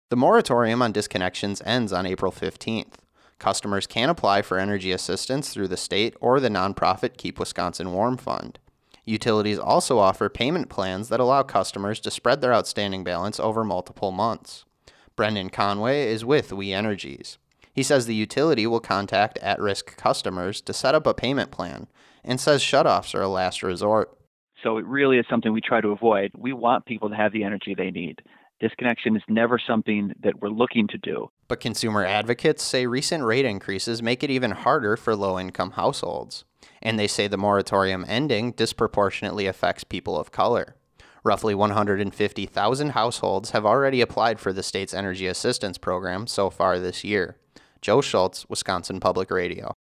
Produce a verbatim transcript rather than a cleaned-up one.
The moratorium on disconnections ends on April fifteenth. Customers can apply for energy assistance through the state or the nonprofit Keep Wisconsin Warm Fund. Utilities also offer payment plans that allow customers to spread their outstanding balance over multiple months. Brendan Conway is with We Energies. He says the utility will contact at-risk customers to set up a payment plan and says shutoffs are a last resort. So it really is something we try to avoid. We want people to have the energy they need. Disconnection is never something that we're looking to do. But consumer advocates say recent rate increases make it even harder for low-income households. And they say the moratorium ending disproportionately affects people of color. Roughly one hundred fifty thousand households have already applied for the state's energy assistance program so far this year. Joe Schultz, Wisconsin Public Radio.